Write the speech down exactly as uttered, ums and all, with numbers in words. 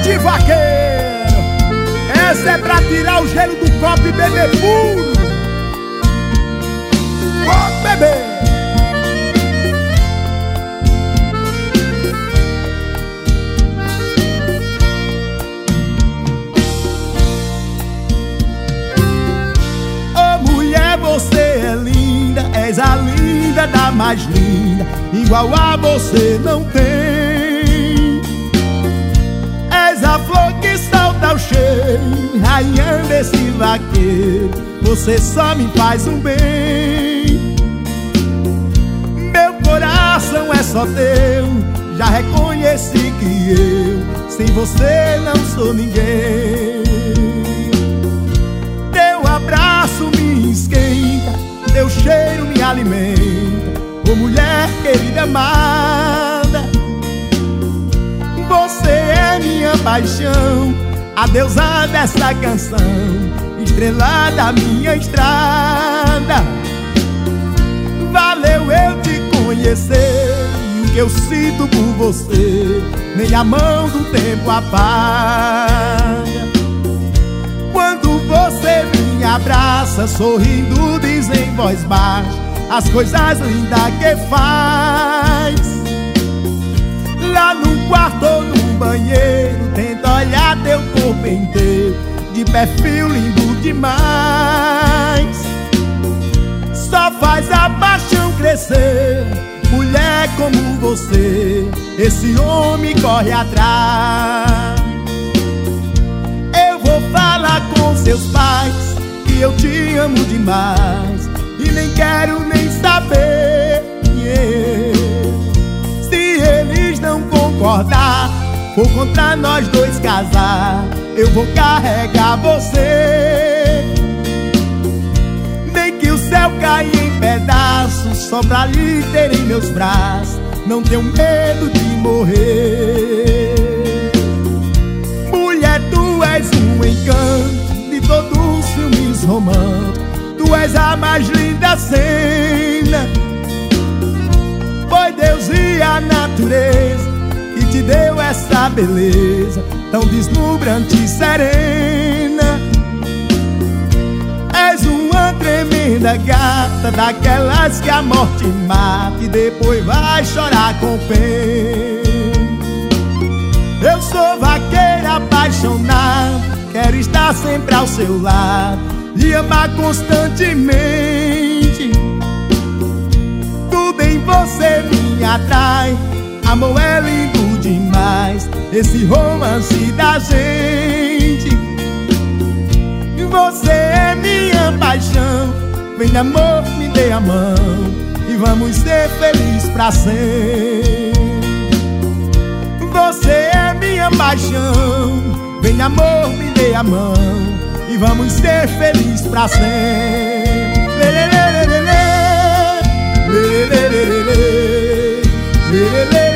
de vaqueiro. Essa é pra tirar o gelo do copo e beber puro. Pode beber. Oh mulher, você é linda, és a linda da mais linda, igual a você não tem. És a flor que solta o cheiro, rainha desse vaqueiro, você só me faz um bem. Meu coração é só teu, já reconheci que eu sem você não sou ninguém. Teu abraço me esquenta, teu cheiro me alimenta, ô mulher querida amada. Você é minha paixão, a deusa dessa canção, estrela da minha estrada. Valeu eu te conhecer, e o que eu sinto por você nem a mão do tempo apaga. Quando você me abraça, sorrindo diz em voz baixa as coisas lindas que faz. Lá no quarto ou no banheiro, tenta olhar teu corpo inteiro, de perfil lindo demais. Só faz a paixão crescer, mulher como você, esse homem corre atrás. Eu vou falar com seus pais que eu te amo demais, e nem quero nem saber, yeah. Se eles não concordar, for contra nós dois casar, eu vou carregar você. Nem que o céu caia em pedaços, só pra lhe ter em meus braços, não tenho medo de morrer. Mulher, tu és um encanto de todos os filmes românticos, tu és a mais linda cena. Foi Deus e a natureza que te deu essa beleza tão deslumbrante e serena. És uma tremenda gata, daquelas que a morte mata e depois vai chorar com pena. Eu sou vaqueira apaixonada, quero estar sempre ao seu lado e amar constantemente. Tudo em você me atrai, amor é lindo demais, esse romance da gente. Você é minha paixão, vem amor, me dê a mão e vamos ser felizes pra sempre. Você é minha paixão, vem amor, me dê a mão e vamos ser felizes pra sempre. Lê, lê, lê, lê, lê, lê, lê, lê, lê, lê, lê, lê.